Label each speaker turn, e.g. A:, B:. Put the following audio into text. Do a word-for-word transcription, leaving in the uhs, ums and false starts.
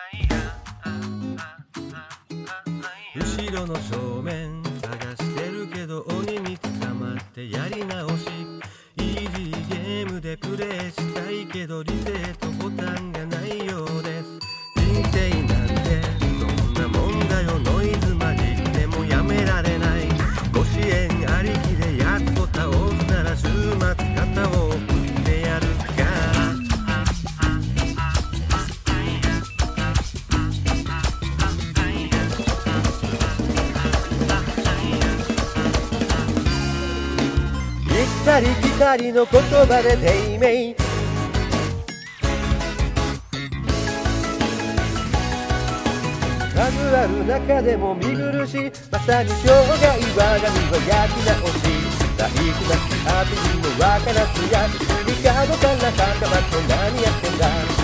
A: 後ろの正面探してるけど鬼に捕まってやり直し。イージーゲームでプレイしたいけどリセットボタンがないようです。人生なんてそんなもんだよ。ノイズ混じってもやめられない。ご支援ありきでやっと倒すなら週末肩を打ってやるか。行ったり来たりの言葉で低迷。数ある中でも見苦しい。まさに生涯我が身は焼き直し。大事なアピールの若夏やつり角から固まって何やってんだ。